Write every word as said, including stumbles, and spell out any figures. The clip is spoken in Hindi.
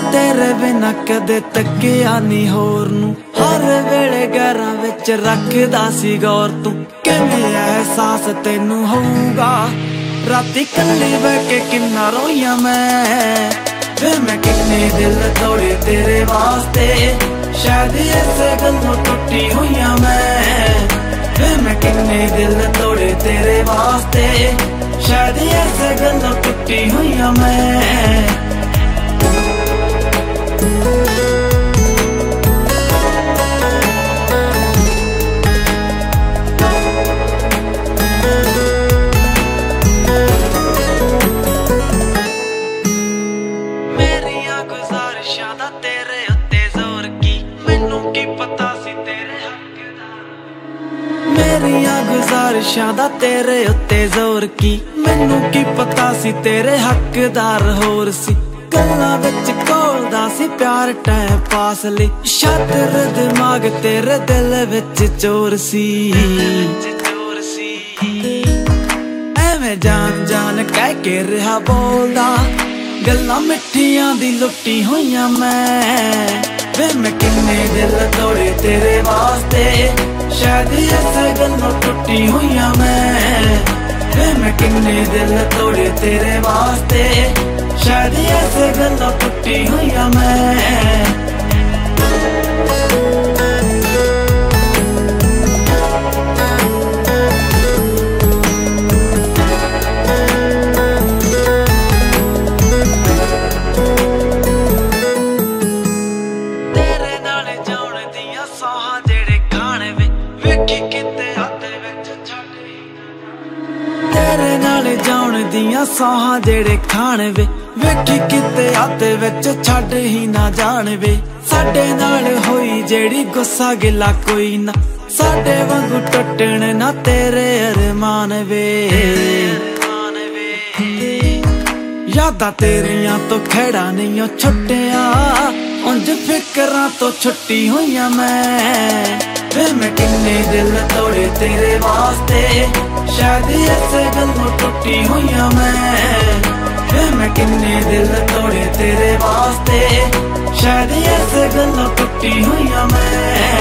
तेरे बिना कदे तकिया नी होर नू, हर वेले गैरां विच रखदा सी गौर तू। किवें एहसास तैनू होऊगा राती कल्ली बैठ के किन्ना रोइयां मैं। वे मैं किन्ने दिल तोड़े तेरे वास्ते, शायद इस गल्लों टुटी होइयां मैं। वे मैं किन्ने दिल तोड़े तेरे वास्ते, शायद इस गल्लों टुटी होइयां मैं। मेरियां गुजारिशां दा तेरे उत्ते जोर की, मैनू की पता सी तेरे हकदार। मेरियां गुजारिशां दा तेरे उत्ते जोर की, मैनू की पता सी तेरे हकदार होर सी। गल्लां विच घोलदा सी प्यार टाइम पास लई, शातिर दिमाग तेरे दिल विच चोर सी। एवें जान जान कह के रहा बोलदा, गल्लां मिठियां दी लुटी होइयां मैं। वे मैं किन्ने दिल तोड़े तेरे वास्ते, शायद इस गल्लों टुटी होइयां मैं। वे मैं किन्ने दिल तोड़े तेरे वास्ते, शायद इस गल्लों टुटी होइयां मैं। तेरे नाल जाउण दियां सौहां जेड़े खाण वे, वेखी किते हाथ विच छड्ड ही ना जाण वे। साडे नाल होई जेड़ी गुस्सा गिला कोई ना, साडे वांगू टुटण ना तेरे अरमान वे। यादां तेरियां तो खैड़ा नहीं छुट्टिया, उंज फिकरां तो छुट्टी होइयां मैं। वे मैं किन्ने दिल तोड़े तेरे वास्ते, शायद इस गल्लों टुटी होइयां मैं। वे मैं किन्ने दिल तोड़े तेरे वास्ते, शायद इस गल्लों टुटी होइयां मैं।